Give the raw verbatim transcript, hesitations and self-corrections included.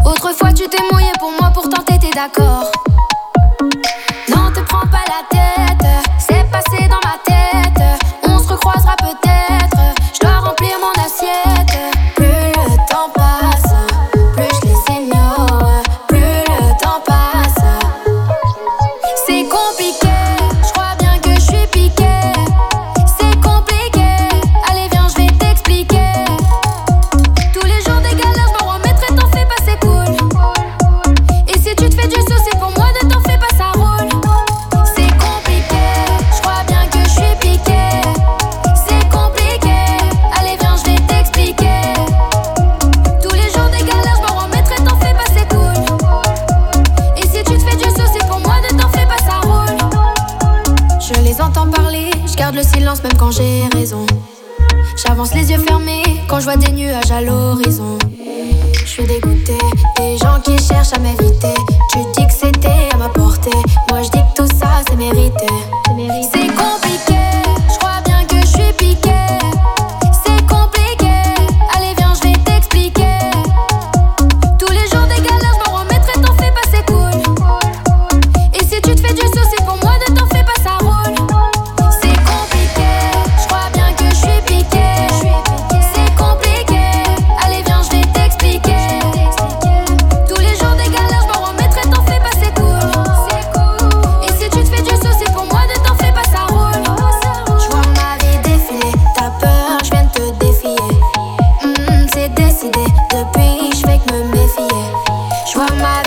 Autrefois tu t'es mouillé pour moi, pourtant t'étais d'accord. Non, te prends pas la tête, c'est passé dans ma tête. On se recroisera peut-être, je dois remplir mon assiette. Plus le temps passe, plus je les ignore. Plus le temps passe, c'est compliqué, je crois bien que je suis piqué. C'est compliqué, allez viens je vais t'expliquer. Tous les jours des galères, je me remettrai, t'en fais pas, c'est cool. Et si tu te fais du souci pour moi, ne t'en fais pas, ça roule. C'est compliqué, je crois bien que je suis piqué. C'est compliqué, allez viens je vais t'expliquer. Tous les jours des galères, je me remettrai, t'en fais pas, c'est cool. Et si tu te fais du souci pour moi, ne t'en fais pas, ça roule. Je les entends parler, je garde le silence même quand j'ai raison. J'avance les yeux fermés quand je vois des nuages à l'horizon. Je suis dégoûtée des gens qui cherchent à m'éviter. Tu dis que c'était à ma portée, moi je dis que tout ça c'est mérité. C'est compliqué, je crois bien que je suis piqué. C'est compliqué, allez viens je vais t'expliquer. Tous les jours des galères, je me remettrai, t'en fais pas, c'est cool. Et si tu te fais du souci pour moi, ne t'en fais pas, ça roule. C'est compliqué, je crois bien que je suis piqué. C'est compliqué, allez viens je vais t'expliquer. Tous les jours des galères, je me remettrai, t'en fais pas, c'est cool. Et si tu te fais du souci pour moi, ne t'en fais pas, ça roule. Je vois ma vie défiler, t'as peur, je viens de te défier. Hmm, c'est décidé, depuis je fais que me méfier. Je vois ma